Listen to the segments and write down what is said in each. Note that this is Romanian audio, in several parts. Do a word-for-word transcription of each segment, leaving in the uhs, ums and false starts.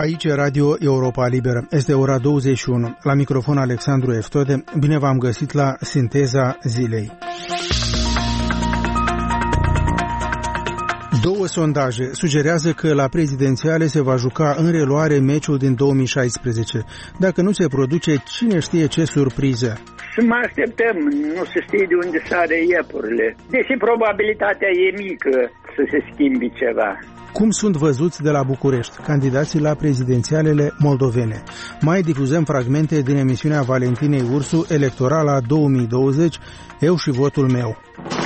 Aici e Radio Europa Liberă. Este ora douăzeci și unu. La microfon Alexandru Eftode. Bine v-am găsit la Sinteza Zilei. Două sondaje sugerează că la prezidențiale se va juca în reluare meciul din două mii șaisprezece. Dacă nu se produce, cine știe ce surpriză. Să mai așteptăm, nu se știe de unde sare iepurile. Deși probabilitatea e mică să se schimbi ceva. Cum sunt văzuți de la București candidații la prezidențialele moldovene? Mai difuzăm fragmente din emisiunea Valentinei Ursu, Electorala două mii douăzeci, Eu și votul meu.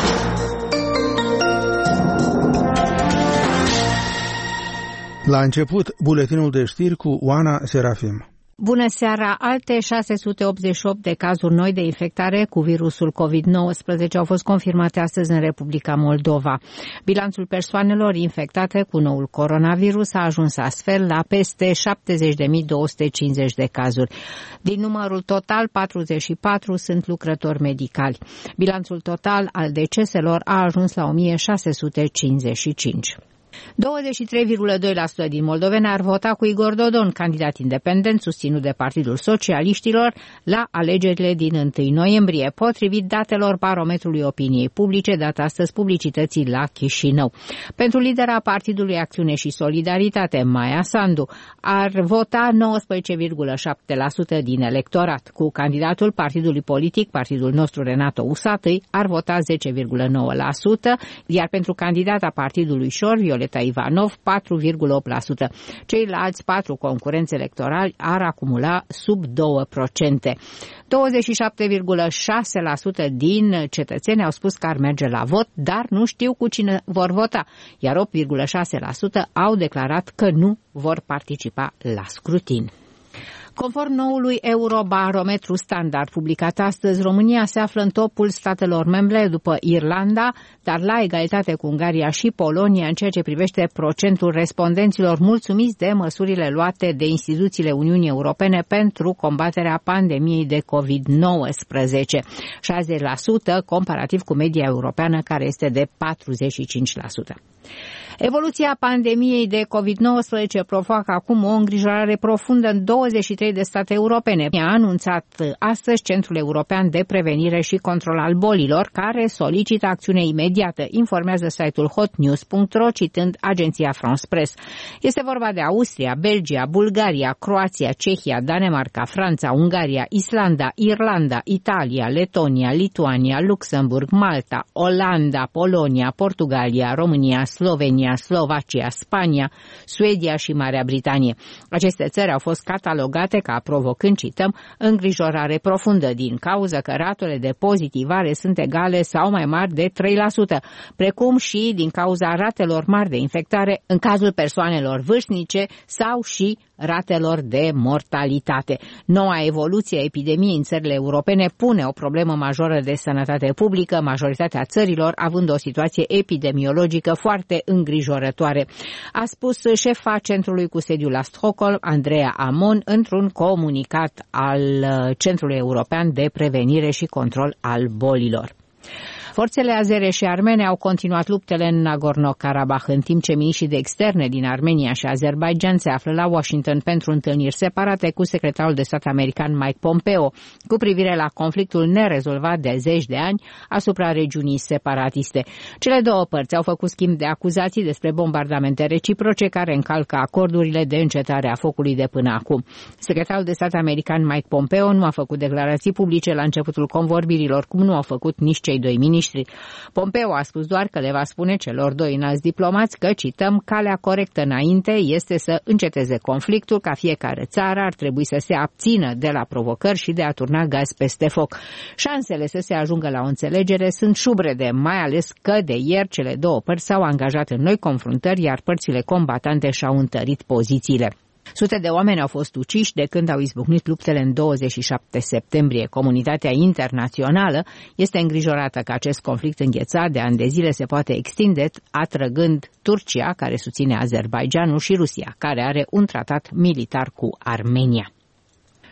La început, buletinul de știri cu Oana Serafim. Bună seara! Alte șase sute optzeci și opt de cazuri noi de infectare cu virusul covid nouăsprezece au fost confirmate astăzi în Republica Moldova. Bilanțul persoanelor infectate cu noul coronavirus a ajuns astfel la peste șaptezeci de mii două sute cincizeci de cazuri. Din numărul total, patruzeci și patru sunt lucrători medicali. Bilanțul total al deceselor a ajuns la o mie șase sute cincizeci și cinci. douăzeci și trei virgulă doi la sută din moldoveni ar vota cu Igor Dodon, candidat independent susținut de Partidul Socialiștilor, la alegerile din întâi noiembrie, potrivit datelor Barometrului Opiniei Publice dat astăzi publicității la Chișinău. Pentru lidera Partidului Acțiune și Solidaritate, Maia Sandu, ar vota nouăsprezece virgulă șapte la sută din electorat. Cu candidatul partidului politic, Partidul nostru Renato Usatăi, ar vota zece virgulă nouă la sută, iar pentru candidata Partidului Șor, Violeta Ivanov, patru virgulă opt la sută. Ceilalți patru concurenți electorali ar acumula sub doi la sută. douăzeci și șapte virgulă șase la sută din cetățeni au spus că ar merge la vot, dar nu știu cu cine vor vota, iar opt virgulă șase la sută au declarat că nu vor participa la scrutin. Conform noului Eurobarometru Standard publicat astăzi, România se află în topul statelor membre după Irlanda, dar la egalitate cu Ungaria și Polonia în ceea ce privește procentul respondenților mulțumiți de măsurile luate de instituțiile Uniunii Europene pentru combaterea pandemiei de covid nouăsprezece, șaizeci la sută comparativ cu media europeană care este de patruzeci și cinci la sută. Evoluția pandemiei de covid nouăsprezece provoacă acum o îngrijorare profundă în douăzeci și trei de state europene. A anunțat astăzi Centrul European de Prevenire și Control al Bolilor, care solicită acțiune imediată, informează site-ul hot news punct ro, citând agenția France Press. Este vorba de Austria, Belgia, Bulgaria, Croația, Cehia, Danemarca, Franța, Ungaria, Islanda, Irlanda, Italia, Letonia, Lituania, Luxemburg, Malta, Olanda, Polonia, Portugalia, România, Slovenia, Slovacia, Spania, Suedia și Marea Britanie. Aceste țări au fost catalogate ca provocând, cităm, îngrijorare profundă din cauza că ratele de pozitivare sunt egale sau mai mari de trei la sută, precum și din cauza ratelor mari de infectare în cazul persoanelor vârstnice sau și ratelor de mortalitate. Noua evoluție a epidemiei în țările europene pune o problemă majoră de sănătate publică, majoritatea țărilor având o situație epidemiologică foarte îngrijorătoare, a spus șefa centrului cu sediul la Stockholm, Andreea Amon, într-un comunicat al Centrului European de Prevenire și Control al Bolilor. Forțele azere și armene au continuat luptele în Nagorno-Karabakh, în timp ce miniștrii de externe din Armenia și Azerbaidjan se află la Washington pentru întâlniri separate cu secretarul de stat american Mike Pompeo cu privire la conflictul nerezolvat de zeci de ani asupra regiunii separatiste. Cele două părți au făcut schimb de acuzații despre bombardamente reciproce care încalcă acordurile de încetare a focului de până acum. Secretarul de stat american Mike Pompeo nu a făcut declarații publice la începutul convorbirilor, cum nu au făcut nici cei doi miniștri. Pompeo a spus doar că le va spune celor doi înalți diplomați că, cităm, calea corectă înainte este să înceteze conflictul, ca fiecare țară ar trebui să se abțină de la provocări și de a turna gaz peste foc. Șansele să se ajungă la o înțelegere sunt șubrede, mai ales că de ieri cele două părți s-au angajat în noi confruntări, iar părțile combatante și-au întărit pozițiile. Sute de oameni au fost uciși de când au izbucnit luptele în douăzeci și șapte septembrie. Comunitatea internațională este îngrijorată că acest conflict înghețat de ani de zile se poate extinde, atrăgând Turcia, care susține Azerbaidjanul, și Rusia, care are un tratat militar cu Armenia.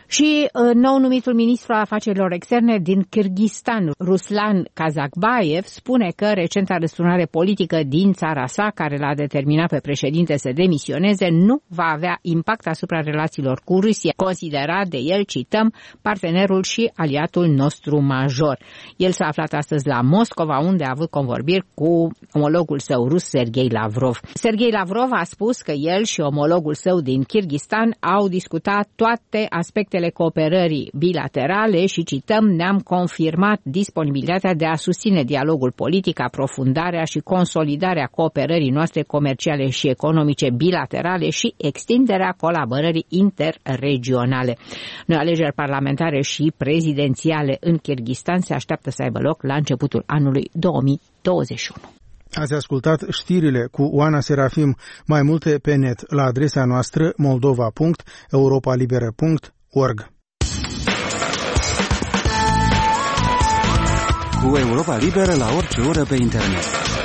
Și nou numitul ministru al afacerilor externe din Kyrgyzstan, Ruslan Kazakbayev, spune că recenta răsturnare politică din țara sa, care l-a determinat pe președinte să demisioneze, nu va avea impact asupra relațiilor cu Rusia, considerat de el, cităm, partenerul și aliatul nostru major. El s-a aflat astăzi la Moscova, unde a avut convorbiri cu omologul său rus, Sergei Lavrov. Sergei Lavrov a spus că el și omologul său din Kyrgyzstan au discutat toate aspectele cooperării bilaterale și, cităm, ne-am confirmat disponibilitatea de a susține dialogul politic, aprofundarea și consolidarea cooperării noastre comerciale și economice bilaterale și extinderea colaborării interregionale. Noi alegeri parlamentare și prezidențiale în Kyrgyzstan se așteaptă să aibă loc la începutul anului două mii douăzeci și unu. Ați ascultat știrile cu Oana Serafim. Mai multe pe net la adresa noastră moldova punct europa liberă punct org. Cu Europa Liberă la orice oră pe internet.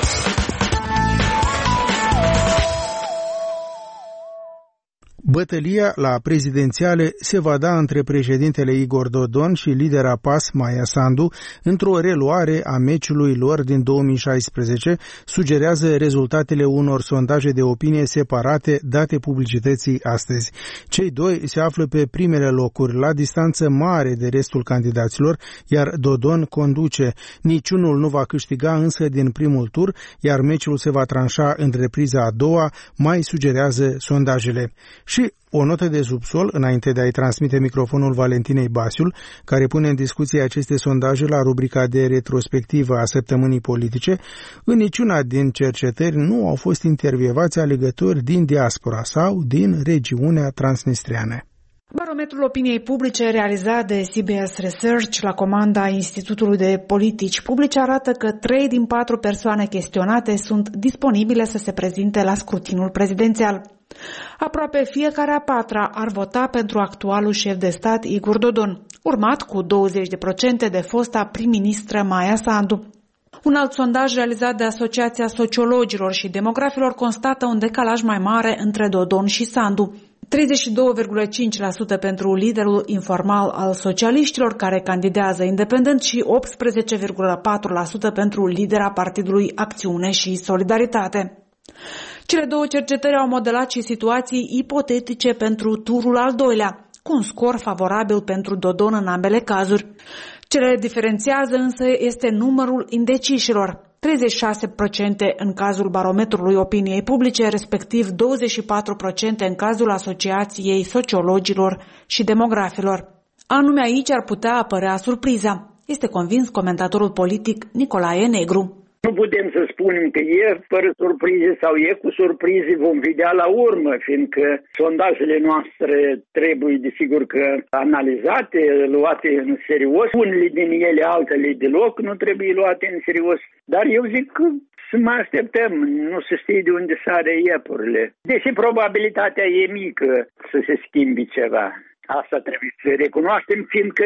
Bătălia la prezidențiale se va da între președintele Igor Dodon și lidera P A S, Maia Sandu, într-o reluare a meciului lor din două mii șaisprezece, sugerează rezultatele unor sondaje de opinie separate date publicității astăzi. Cei doi se află pe primele locuri, la distanță mare de restul candidaților, iar Dodon conduce. Niciunul nu va câștiga însă din primul tur, iar meciul se va tranșa în repriza a doua, mai sugerează sondajele. Și o notă de subsol, înainte de a-i transmite microfonul Valentinei Basiul, care pune în discuție aceste sondaje la rubrica de retrospectivă a săptămânii politice, în niciuna din cercetări nu au fost intervievați alegători din diaspora sau din regiunea transnistreană. Barometrul opiniei publice realizat de C B S Research la comanda Institutului de Politici Publice arată că trei din patru persoane chestionate sunt disponibile să se prezinte la scrutinul prezidențial. Aproape fiecare a patra ar vota pentru actualul șef de stat Igor Dodon, urmat cu douăzeci la sută de fosta prim-ministră Maia Sandu. Un alt sondaj realizat de Asociația Sociologilor și Demografilor constată un decalaj mai mare între Dodon și Sandu. treizeci și doi virgulă cinci la sută pentru liderul informal al socialiștilor care candidează independent și optsprezece virgulă patru la sută pentru lidera Partidului Acțiune și Solidaritate. Cele două cercetări au modelat și situații ipotetice pentru turul al doilea, cu un scor favorabil pentru Dodon în ambele cazuri. Ce le diferențiază însă este numărul indecișilor, treizeci și șase la sută în cazul barometrului opiniei publice, respectiv douăzeci și patru la sută în cazul Asociației Sociologilor și Demografilor. Anume aici ar putea apărea surpriza, este convins comentatorul politic Nicolae Negru. Nu putem să spunem că e fără surprize sau e cu surprize, vom vedea la urmă, fiindcă sondajele noastre trebuie, desigur, că analizate, luate în serios. Unele din ele, altele deloc, nu trebuie luate în serios. Dar eu zic că să mai așteptăm, nu se știe de unde sare iepurile. Deși probabilitatea e mică să se schimbi ceva. Asta trebuie să recunoaștem, fiindcă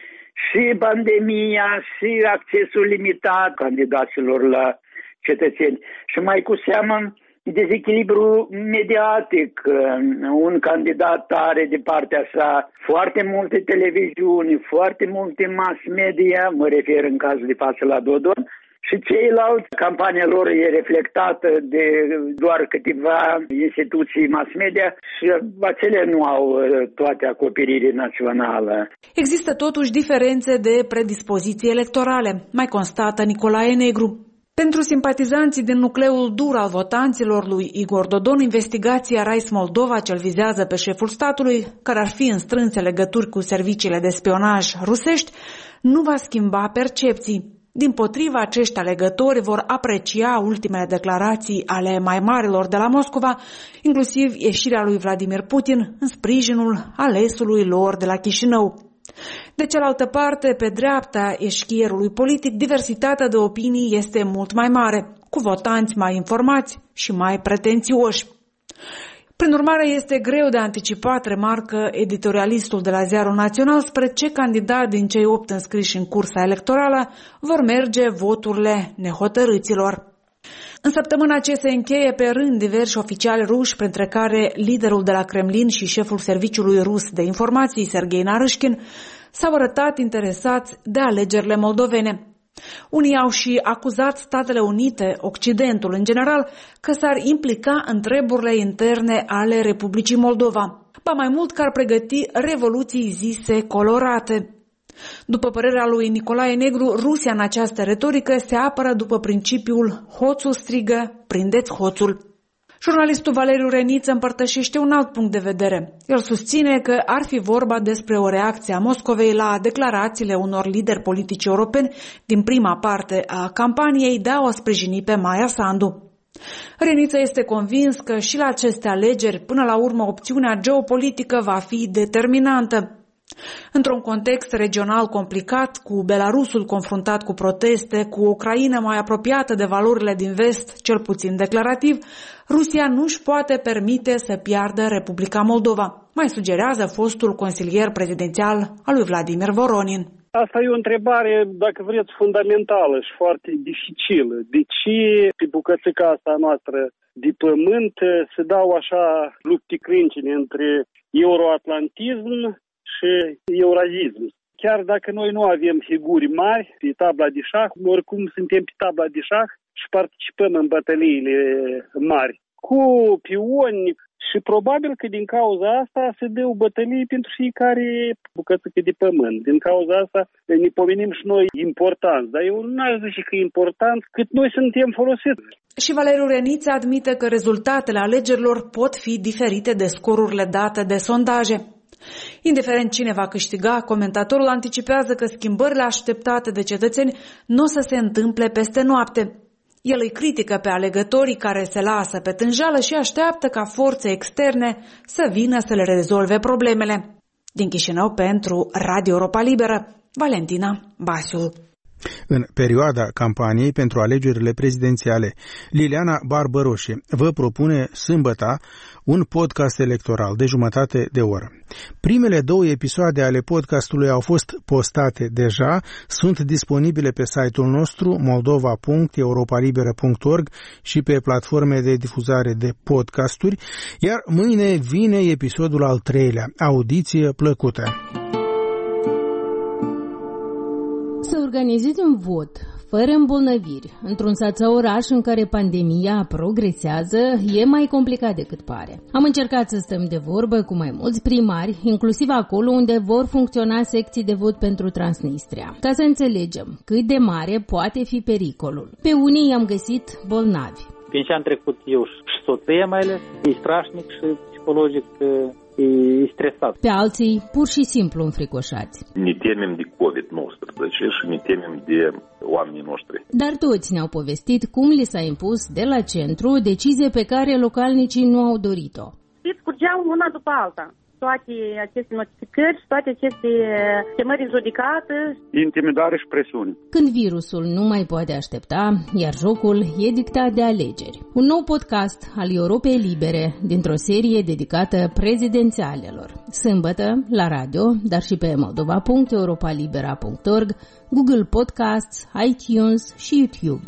și pandemia, și accesul limitat candidaților la cetățeni. Și mai cu seamă dezechilibru mediatic. Un candidat are de partea sa foarte multe televiziuni, foarte multe mass media, mă refer în cazul de față la Dodon, și ceilalți, campania lor e reflectată de doar câteva instituții mass media și acele nu au toate acoperire națională. Există totuși diferențe de predispoziții electorale, mai constată Nicolae Negru. Pentru simpatizanții din nucleul dur al votanților lui Igor Dodon, investigația Rais Moldova, ce-l vizează pe șeful statului, care ar fi în strânse legături cu serviciile de spionaj rusești, nu va schimba percepții. Dimpotrivă, acești alegători vor aprecia ultimele declarații ale mai marilor de la Moscova, inclusiv ieșirea lui Vladimir Putin în sprijinul alesului lor de la Chișinău. De cealaltă parte, pe dreapta eșchierului politic, diversitatea de opinii este mult mai mare, cu votanți mai informați și mai pretențioși. Prin urmare, este greu de anticipat, remarcă editorialistul de la Ziarul Național, spre ce candidat din cei opt înscriși în cursa electorală vor merge voturile nehotărâților. În săptămâna ce se încheie pe rând diversi oficiali ruși, printre care liderul de la Kremlin și șeful serviciului rus de informații, Sergei Naryshkin, s-au arătat interesați de alegerile moldovene. Unii au și acuzat Statele Unite, Occidentul în general, că s-ar implica în treburile interne ale Republicii Moldova. Ba mai mult că ar pregăti revoluții zise colorate. După părerea lui Nicolae Negru, Rusia în această retorică se apără după principiul hoțul strigă, prindeți hoțul. Jurnalistul Valeriu Reniță împărtășește un alt punct de vedere. El susține că ar fi vorba despre o reacție a Moscovei la declarațiile unor lideri politici europeni din prima parte a campaniei de a o sprijini pe Maia Sandu. Reniță este convins că și la aceste alegeri, până la urmă, opțiunea geopolitică va fi determinantă. Într-un context regional complicat, cu Belarusul confruntat cu proteste, cu Ucraina mai apropiată de valorile din vest, cel puțin declarativ, Rusia nu-și poate permite să piardă Republica Moldova, mai sugerează fostul consilier prezidențial al lui Vladimir Voronin. Asta e o întrebare, dacă vreți, fundamentală și foarte dificilă. De ce pe bucățica asta noastră de pământ se dau așa lupte crâncene între euroatlantism și eurazism? Chiar dacă noi nu avem figuri mari pe tabla de șah, oricum suntem pe tabla de șah și participăm în bătăliile mari cu pioni. Și probabil că din cauza asta se dă o bătălie pentru fiecare bucățică de pământ. Din cauza asta ne pomenim și noi important. Dar eu nu aș zice că e important cât noi suntem folosiți. Și Valeriu Reniță admite că rezultatele alegerilor pot fi diferite de scorurile date de sondaje. Indiferent cine va câștiga, comentatorul anticipează că schimbările așteptate de cetățeni nu o să se întâmple peste noapte. El îi critică pe alegătorii care se lasă pe tânjală și așteaptă ca forțe externe să vină să le rezolve problemele. Din Chișinău pentru Radio Europa Liberă, Valentina Basiul. În perioada campaniei pentru alegerile prezidențiale, Liliana Barbăroșe vă propune sâmbătă un podcast electoral de jumătate de oră. Primele două episoade ale podcastului au fost postate deja, sunt disponibile pe site-ul nostru moldova punct europa liberă punct org și pe platforme de difuzare de podcasturi, iar mâine vine episodul al treilea. Audiție plăcută! Să organizezi un vot fără îmbolnăviri într-un sat sau oraș în care pandemia progresează e mai complicat decât pare. Am încercat să stăm de vorbă cu mai mulți primari, inclusiv acolo unde vor funcționa secții de vot pentru Transnistria, ca să înțelegem cât de mare poate fi pericolul. Pe unii i-am găsit bolnavi. Din ce am trecut eu și soția mai ales, e strașnic și psihologic e stresat. Pe alții pur și simplu înfricoșați. Ne temem de covid nouăsprezece și ne temem de oamenii noștri. Dar toți ne-au povestit cum li s-a impus de la centru decizie pe care localnicii nu au dorit-o. Știți, curgeau una după alta. Toate aceste notificări și toate aceste chemări în judecată. Intimidare și presiune. Când virusul nu mai poate aștepta, iar jocul e dictat de alegeri. Un nou podcast al Europei Libere dintr-o serie dedicată prezidențialelor. Sâmbătă, la radio, dar și pe moldova punct europa libera punct org, Google Podcasts, iTunes și YouTube.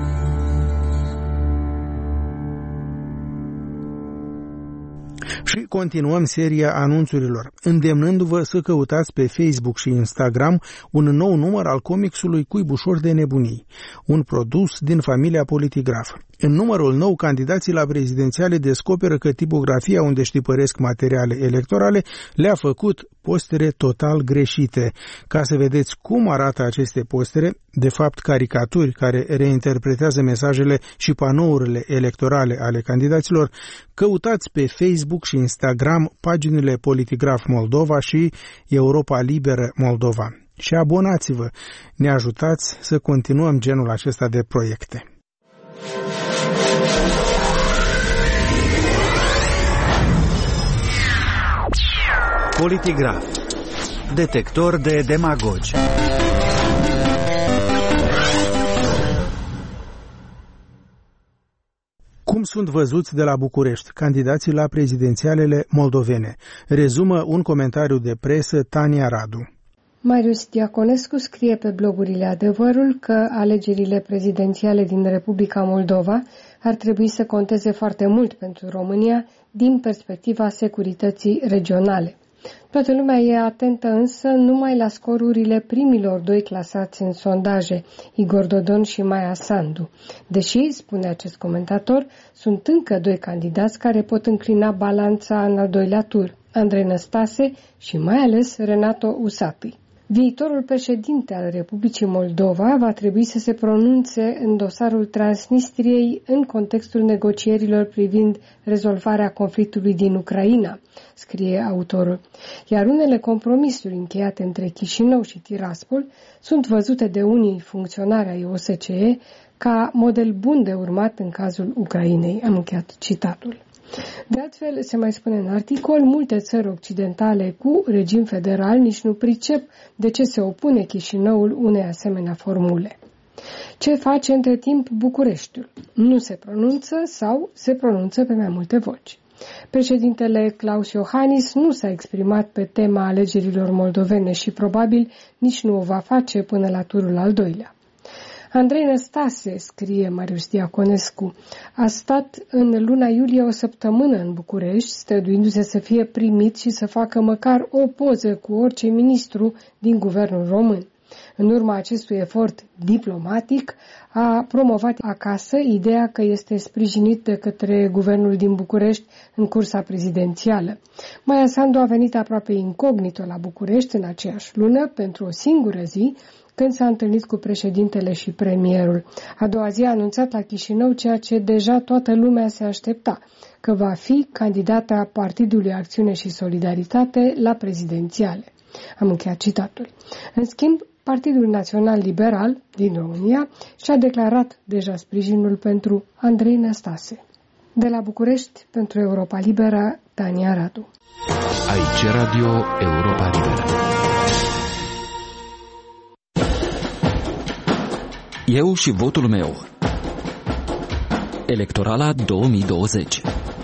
Și continuăm seria anunțurilor, îndemnându-vă să căutați pe Facebook și Instagram un nou număr al comicsului Cuibușor de nebunii, un produs din familia Politigraf. În numărul nou, candidații la prezidențiale descoperă că tipografia unde știpăresc materiale electorale le-a făcut postere total greșite. Ca să vedeți cum arată aceste postere, de fapt caricaturi care reinterpretează mesajele și panourile electorale ale candidaților, căutați pe Facebook și Instagram paginile Politigraf Moldova și Europa Liberă Moldova. Și abonați-vă, ne ajutați să continuăm genul acesta de proiecte. Politigraf. Detector de demagogi. Cum sunt văzuți de la București candidații la prezidențialele moldovene? Rezumă un comentariu de presă Tania Radu. Marius Diaconescu scrie pe blogurile Adevărul că alegerile prezidențiale din Republica Moldova ar trebui să conteze foarte mult pentru România din perspectiva securității regionale. Toată lumea e atentă însă numai la scorurile primilor doi clasați în sondaje, Igor Dodon și Maia Sandu. Deși, spune acest comentator, sunt încă doi candidați care pot înclina balanța în al doilea tur, Andrei Năstase și mai ales Renato Usatui. Viitorul președinte al Republicii Moldova va trebui să se pronunțe în dosarul Transnistriei în contextul negocierilor privind rezolvarea conflictului din Ucraina, scrie autorul. Iar unele compromisuri încheiate între Chișinău și Tiraspol sunt văzute de unii funcționari ai O S C E ca model bun de urmat în cazul Ucrainei. Am încheiat citatul. De altfel, se mai spune în articol, multe țări occidentale cu regim federal nici nu pricep de ce se opune Chișinăul unei asemenea formule. Ce face între timp Bucureștiul? Nu se pronunță sau se pronunță pe mai multe voci. Președintele Klaus Iohannis nu s-a exprimat pe tema alegerilor moldovene și probabil nici nu o va face până la turul al doilea. Andrei Năstase, scrie Marius Diaconescu, a stat în luna iulie o săptămână în București, străduindu-se să fie primit și să facă măcar o poză cu orice ministru din guvernul român. În urma acestui efort diplomatic, a promovat acasă ideea că este sprijinit de către guvernul din București în cursa prezidențială. Maia Sandu a venit aproape incognito la București în aceeași lună pentru o singură zi, când s-a întâlnit cu președintele și premierul. A doua zi a anunțat la Chișinău ceea ce deja toată lumea se aștepta, că va fi candidata Partidului Acțiune și Solidaritate la prezidențiale. Am încheiat citatul. În schimb, Partidul Național Liberal din România și-a declarat deja sprijinul pentru Andrei Năstase. De la București, pentru Europa Liberă, Tania Radu. Aici Radio Europa Liberă. Eu și votul meu. Electorala două mii douăzeci.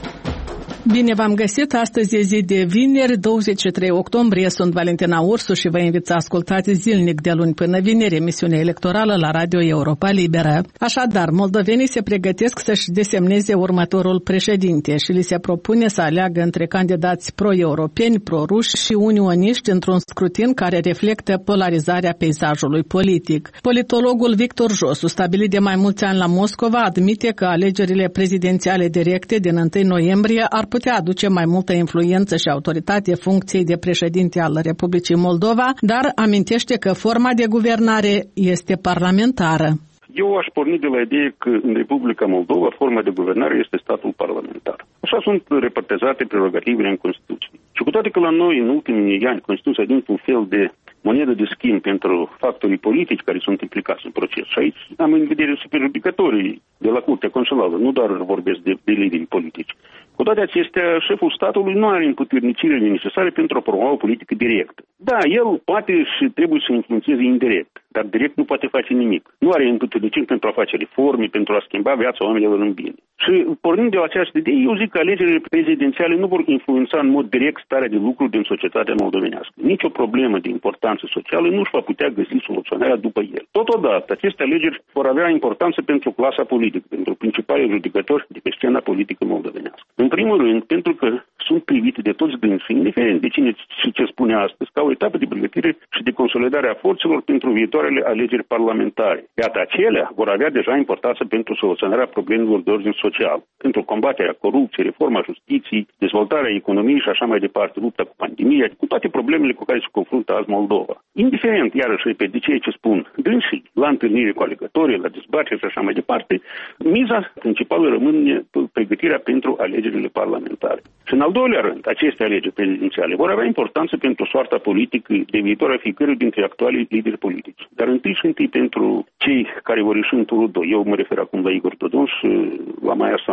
Bine v-am găsit, astăzi e zi de vineri, douăzeci și trei octombrie, sunt Valentina Ursu și vă invit să ascultați zilnic de luni până vineri emisiunea electorală la Radio Europa Liberă. Așadar, moldovenii se pregătesc să-și desemneze următorul președinte și li se propune să aleagă între candidați pro-europeni, pro-ruși și unioniști într-un scrutin care reflectă polarizarea peisajului politic. Politologul Victor Josu, stabilit de mai mulți ani la Moscova, admite că alegerile prezidențiale directe din întâi noiembrie ar putea aduce mai multă influență și autoritate funcției de președinte al Republicii Moldova, dar amintește că forma de guvernare este parlamentară. Eu aș porni de la idee că în Republica Moldova forma de guvernare este statul parlamentar. Așa sunt repartizate prerogativele în Constituție. Și cu toate că la noi în ultimii ani Constituția din un fel de monedă de schimb pentru factorii politici care sunt implicați în proces. Și aici am în vedere superjudicatorii de la Curtea Constituțională, nu doar vorbesc de, de lideri politici. Cu toate acestea, șeful statului nu are împuternicirile necesare pentru a promova o politică directă. Da, el poate și trebuie să influențeze indirect, dar direct nu poate face nimic. Nu are împuterniciri pentru a face reforme, pentru a schimba viața oamenilor în bine. Și pornind de la această idee, eu zic că alegerile prezidențiale nu vor influența în mod direct starea de lucru din societatea moldovenească. Nici o problemă de importanță socială nu își va putea găsi soluționarea după el. Totodată, aceste alegeri vor avea importanță pentru clasa politică, pentru principalii judecători de pe scena politică moldovenească. În primul rând, pentru că sunt privite de toți dânsii, indiferent de cine și ce spune astăzi, ca o etapă de pregătire și de consolidare a forțelor pentru viitoarele alegeri parlamentare. Iată, acelea vor avea deja importanță pentru soluționarea problemelor de ordin social, pentru combaterea corupției, reforma justiției, dezvoltarea economiei și așa mai departe, lupta cu pandemia, cu toate problemele cu care se confruntă azi Moldova. Indiferent, iarăși, repet, de ceea ce spun dânsii, la întâlnire cu alegătorii, la dezbateri și așa mai departe, miza principală rămâne pregătirea pentru alegerile parlamentare. Și în al doilea rând, aceste alegeri prezidențiale vor avea importanță pentru soarta politică de viitor a fiecărui dintre actualii lideri politici. Dar întâi și întâi pentru cei care vor ieși în turul doi. Eu mă refer acum la Igor Dodon și la Maia Sandu.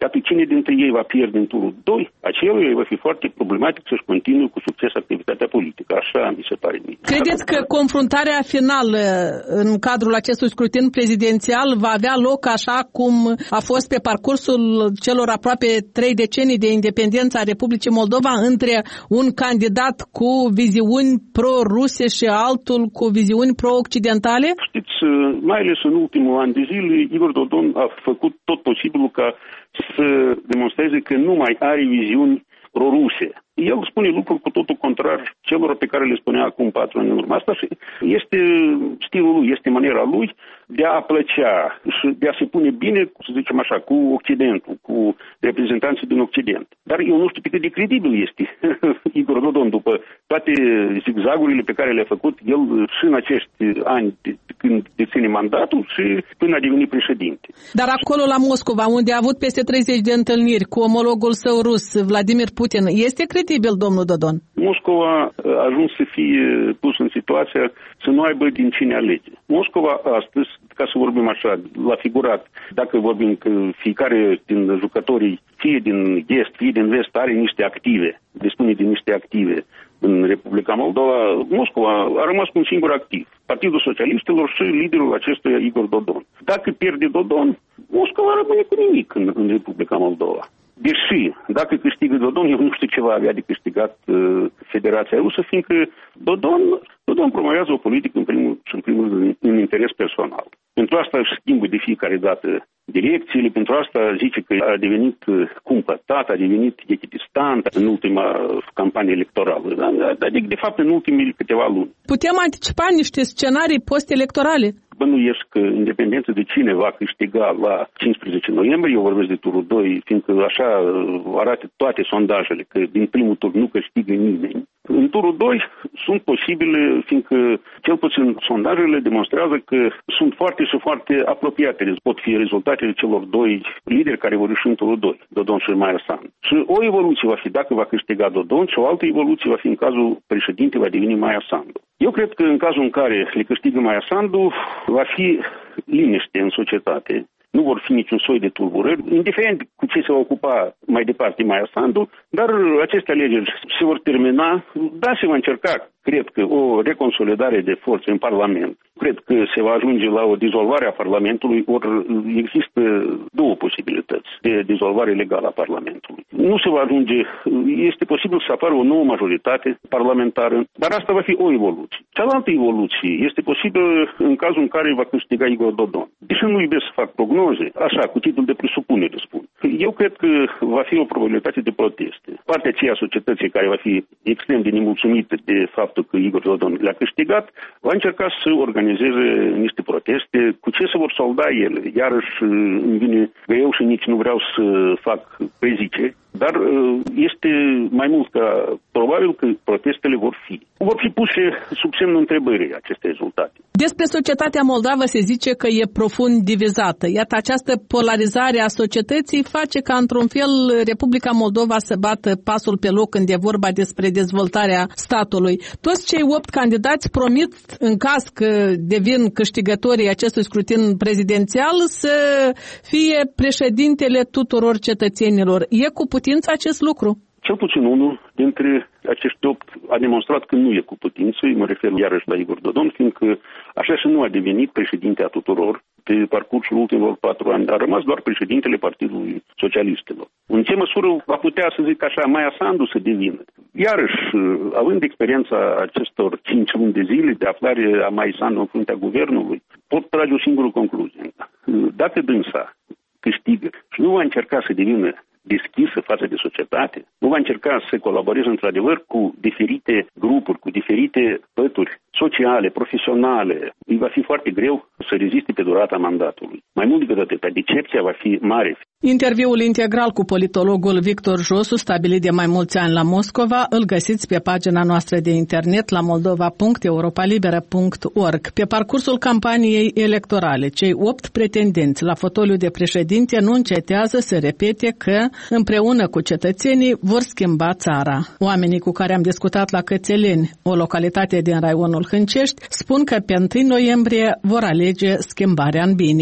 Și atunci cine dintre ei va pierde în turul doi, aceluia va fi foarte problematic să-și continue cu succes activitatea politică. Așa mi se pare mie. Credeți că confruntarea finală în cadrul acestui scrutin prezidențial va avea loc așa cum a fost pe parcursul celor aproape trei decenii de independență a Republicii Moldova între un candidat cu viziuni pro-ruse și altul cu viziuni pro-occidentale? Știți, mai ales în ultimul an de zile, Igor Dodon a făcut tot posibilul ca să demonstreze că nu mai are viziuni pro-ruse. El spune lucruri cu totul contrar celor pe care le spunea acum patru ani în urmă. Asta este stilul lui, este maniera lui de a plăcea și de a se pune bine, să zicem așa, cu Occidentul, cu reprezentanții din Occident. Dar eu nu știu pe cât de credibil este Igor Dodon după toate zigzagurile pe care le-a făcut el și în acești ani când deține mandatul și până a devenit președinte. Dar acolo la Moscova, unde a avut peste treizeci de întâlniri cu omologul său rus, Vladimir Putin, este credibil, domnul Dodon? Moscova a ajuns să fie pus în situația să nu aibă din cine alege. Moscova astăzi, ca să vorbim așa, la figurat, dacă vorbim că fiecare din jucătorii, fie din est, fie din vest, are niște active, dispune de niște active în Republica Moldova, Moscova a rămas cu un singur activ, Partidul Socialiștilor și liderul acestuia, Igor Dodon. Dacă pierde Dodon, Moscova rămâne cu nimic în, în Republica Moldova. Deși, dacă câștigă Dodon, eu nu știu ce va avea de câștigat uh, Federația Rusă, fiindcă Dodon, Dodon promovează o politică în primul și în primul rând în interes personal. Pentru asta își schimbă de fiecare dată direcțiile, pentru asta zice că a devenit cumpătat, a devenit echitistant în ultima campanie electorală, adică de fapt în ultimele câteva luni. Putem anticipa niște scenarii post-electorale? Bănuiesc că, independență de cine va câștiga la cincisprezece noiembrie, eu vorbesc de turul doi, fiindcă așa arată toate sondajele, că din primul tur nu câștigă nimeni. În turul doi sunt posibile, fiindcă cel puțin sondajele demonstrează că sunt foarte și foarte apropiate. Pot fi rezultatele celor doi lideri care vor ieși în turul doi, Dodon și Maia Sandu. Și o evoluție va fi dacă va câștiga Dodon și o altă evoluție va fi în cazul președinte va deveni Maia Sandu. Eu cred că în cazul în care le câștigă Maia Sandu, va fi liniște în societate. Nu vor fi niciun soi de tulburări, indiferent cu ce se va ocupa mai departe Maia Sandu, dar aceste alegeri se vor termina, da, se va încerca, cred că, o reconsolidare de forțe în Parlament. Cred că se va ajunge la o dizolvare a Parlamentului, ori există două posibilități de dizolvare legală a Parlamentului. Nu se va ajunge, este posibil să apară o nouă majoritate parlamentară, dar asta va fi o evoluție. Cealaltă evoluție este posibil în cazul în care va câștiga Igor Dodon. Deși nu iubesc să fac prognoze, așa, cu titlul de presupunere spun. Eu cred că va fi o probabilitate de proteste. Partea aceea a societății care va fi extrem de nemulțumită de faptul că Igor Dodon le-a câștigat, va încerca să organizeze niște proteste. Cu ce se vor solda ele? Iarăși îmi vine greu și nici nu vreau să fac preziceri, dar este mai mult ca probabil că protestele vor fi. Vor fi puse sub semnul întrebării aceste rezultate. Despre societatea moldavă se zice că e profund divizată. Iată, această polarizare a societății face ca, într-un fel, Republica Moldova să bată pasul pe loc când e vorba despre dezvoltarea statului. Toți cei opt candidați promit, în caz că devin câștigătorii acestui scrutin prezidențial, să fie președintele tuturor cetățenilor. E cu putință acest lucru? Cel puțin unul dintre acești opt a demonstrat că nu e cu putință, mă refer iarăși la Igor Dodon, fiindcă așa și nu a devenit președinte a tuturor pe parcursul ultimilor patru ani, a rămas doar președintele Partidului Socialistilor. În ce măsură va putea, să zic așa, Maia Sandu să devină? Iarăși, având experiența acestor cinci luni de zile de aflare a Maia Sandu în fruntea guvernului, pot trage o singură concluzie. Dacă dânsa câștigă și nu va încerca să devină deschisă față de societate, nu va încerca să colaboreze într-adevăr cu diferite grupuri, cu diferite pături sociale, profesionale, îi va fi foarte greu să reziste pe durata mandatului. Mai mult decât atât, decepția va fi mare. Interviul integral cu politologul Victor Josu, stabilit de mai mulți ani la Moscova, îl găsiți pe pagina noastră de internet la moldova punct europa liberă punct org. Pe parcursul campaniei electorale, cei opt pretendenți la fotoliu de președinte nu încetează să repete că, împreună cu cetățenii, vor schimba țara. Oamenii cu care am discutat la Cățeleni, o localitate din raionul Hâncești, spun că pe întâi noiembrie vor alege schimbarea în bine.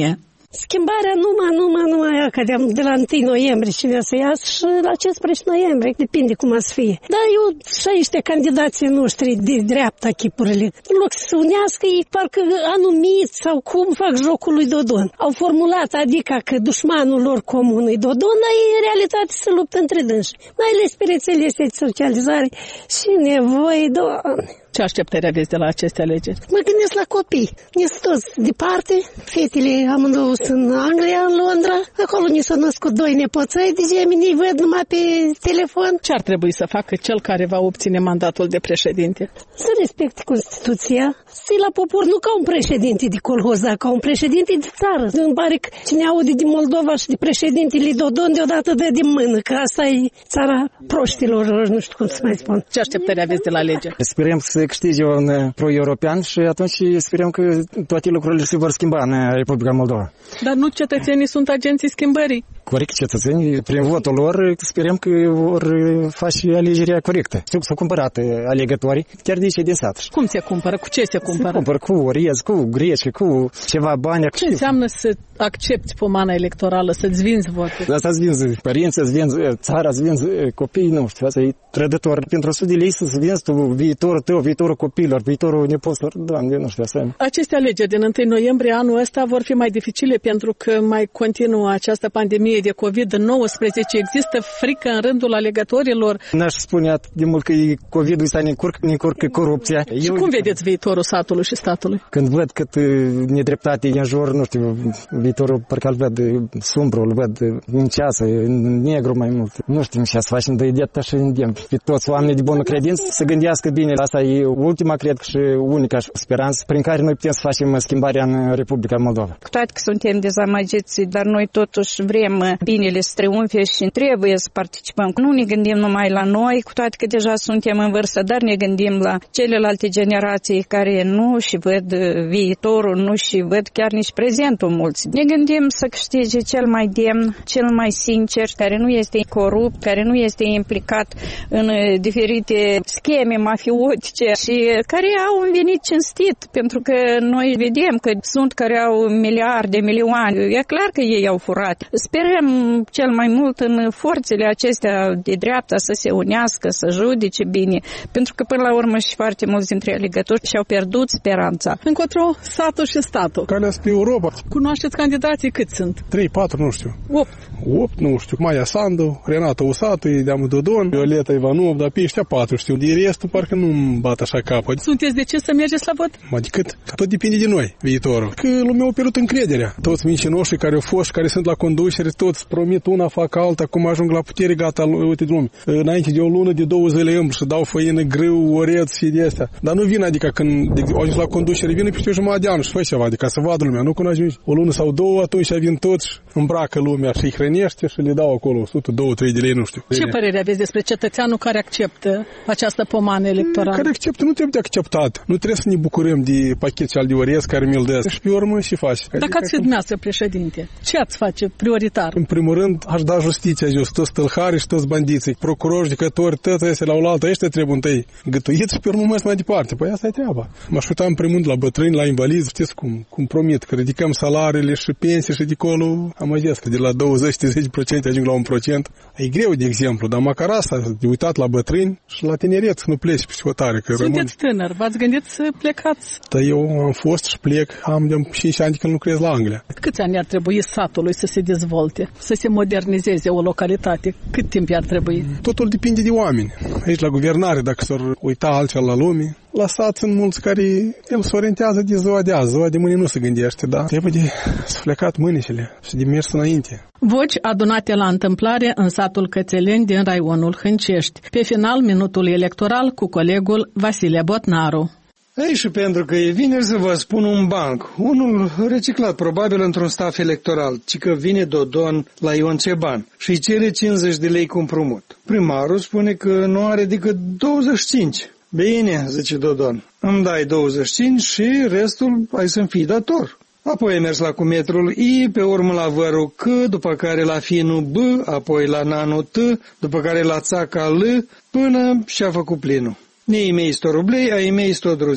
Schimbarea numai, numai, numai aia, că de la întâi noiembrie cine să iasă și la cincisprezece noiembrie, depinde cum a să fie. Dar eu și aici candidații noștri de dreapta chipurile, în loc să se unească, ei parcă anumiți sau cum fac jocul lui Dodon. Au formulat, adică că dușmanul lor comun e Dodon, dar ei în realitate se luptă între dânsi. Mai ales pe rețelele de socializare și nevoie, Doamne. Ce așteptări aveți de la aceste alegeri? Mă gândesc la copii. Ne sunt toți departe. Fetele amândouă sunt în Anglia, în Londra. Acolo ni s-au născut doi nepoțăi, de gemini văd numai pe telefon. Ce ar trebui să facă cel care va obține mandatul de președinte? Să respecte Constituția, să-i la popor nu ca un președinte de colhoz, dar ca un președinte de țară. Îmi pare că cine aude de Moldova și de președintele Dodon deodată dă de mână, că asta e țara proștilor, nu știu cum să mai spun. Ce așteptări aveți de la alegeri? Sperăm să câștige un pro-european și atunci sperăm că toate lucrurile se vor schimba în Republica Moldova. Dar nu cetățenii sunt agenții schimbării. Corect, cetățenii, prin votul lor, sperăm că vor face alegerea corectă. S-au cumpărat alegătorii, chiar de aici din sat. Cum se cumpără? Cu ce se cumpără? Se cumpără cu orez, cu greci, cu ceva bani. Ce înseamnă să accepti pomana electorală, să-ți vinzi votul? Asta îți vinzi părinții, îți vinzi țara, îți vinzi copiii, nu știu, asta e trădător. Pentru sute de lei să-ți vinzi tu viitorul tău, viitorul copiilor, viitorul nepoților, Doamne, nu știu, asta. Aceste alegeri din întâi noiembrie anul ăsta vor fi mai dificile pentru că mai continuă această pandemie de covid nouăsprezece. Există frică în rândul alegătorilor. N-aș spune atât de mult că e COVID-ul ăsta ne încurcă, ne încurcă corupția. Și Eu, cum vedeți viitorul satului și statului? Când văd cât nedreptate e în jur, nu știu, viitorul parcă îl văd sumbru, îl văd în ceasă, în negru mai mult. Nu știu ce să facem, dar e de așa îndemn pe toți oamenii de bună credință să gândească bine. Asta e ultima, cred că și unica speranță prin care noi putem să facem schimbarea în Republica Moldova. Cu toate că suntem dezamăgiți, dar noi totuși vrem binele să triumfe și trebuie să participăm. Nu ne gândim numai la noi, cu toate că deja suntem în vârstă, dar ne gândim la celelalte generații care nu și văd viitorul, nu și văd chiar nici prezentul mulți. Ne gândim să câștige cel mai demn, cel mai sincer, care nu este corupt, care nu este implicat în diferite scheme mafiotice și care au un venit cinstit, pentru că noi vedem că sunt care au miliarde, milioane. E clar că ei au furat. Sperăm cel mai mult în forțele acestea de dreapta să se unească, să judece bine, pentru că până la urmă și foarte mulți dintre alegători și-au pierdut speranța. Încotro satul și statul. Calea spre Europa. Cunoașteți candidații? Cât sunt? trei patru, nu știu. opt. opt, nu știu. Maia Sandu, Renata Usatu, Deamu Dodon, Violeta Ivanov, dar pe ăștia patru știu. De restul parcă nu-mi bat așa capăt. Sunteți de ce să mergeți la vot? Adică tot depinde de noi, viitorul. Că lumea a pierdut încrederea. Toți mincinoșii care au fost, care sunt la conducere, toți promit una, fac alta, cum ajung la putere, gata, uite drum. Înainte de o lună, de două zile îmbru și dau făină, grâu, oreț și de astea. Dar nu vin, adică când au ajuns la conducere, vine peste o jumătate de an și fă ceva, adică să vadă lumea. Nu când ajungi o lună sau două, atunci vin toți, îmbracă lumea și îi hrănește și le dau acolo o sută, două, trei de lei, nu știu. Ce părere aveți despre cetățeanul care acceptă această pomană electorală? Care acceptă, nu trebuie de acceptat. Nu trebuie să ne bucurăm de pachetul de orez care mi-l dă. Și pe urmă și faci. Dacă ați fi dumneavoastră președinte, ce ați face prioritar? În primul rând, aș da justiția jos, toți tâlhari și toți bandiții, procurori, judecători, toți ăștia la oaltă, ăștia trebuie întâi gătuiți și pe urmă mai departe. Păi asta e treaba. M-aș uita în primul rând la bătrâni, la invalizi, știți cum, cum promit, că ridicăm salariile și pensii și de acolo am ajuns, că de la douăzeci la treizeci la sută ajung la un procent. E greu, de exemplu, dar măcar asta, de uitat la bătrâni și la tineret, să nu pleci pe hotare. Că sunteți tânăr, v-ați gândit să plecați? Dar eu am fost și plec, am de cinci ani când lucrez la Anglia. Câți ani ar trebui satului să se dezvolte, să se modernizeze o localitate? Cât timp ar trebui? Totul depinde de oameni. Aici la guvernare, dacă s-ar uita altfel la lume, la sat sunt mulți care el se orientează de ziua de azi, ziua de mâine nu se gândește, da? Trebuie de sflecat mânicile și de mers înainte. Voci adunate la întâmplare în satul Cățeleni din raionul Hâncești. Pe final, minutul electoral cu colegul Vasile Botnaru. Ei, și pentru că e vineri să vă spun un banc, unul reciclat probabil într-un staf electoral, ci că vine Dodon la Ion Ceban și îi cere cincizeci de lei cu împrumut. Primarul spune că nu are decât douăzeci și cinci. Bine, zice Dodon, îmi dai douăzeci și cinci și restul ai să-mi fii dator. Apoi ai mers la cumetrul I, pe urmă la vărul C, după care la finul B, apoi la nanul T, după care la țaca L, până și-a făcut plinul. Nei mei sto rublei, ai mei sto druzei.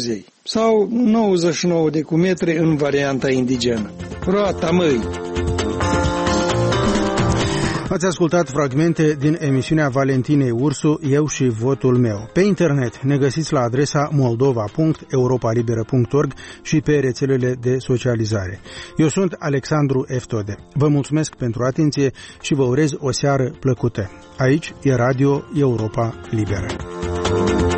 sau nouăzeci și nouă de cumetre în varianta indigenă. Roata măi! Ați ascultat fragmente din emisiunea Valentinei Ursu, Eu și votul meu. Pe internet ne găsiți la adresa moldova punct europa liberă punct org și pe rețelele de socializare. Eu sunt Alexandru Eftode. Vă mulțumesc pentru atenție și vă urez o seară plăcută. Aici e Radio Europa Liberă.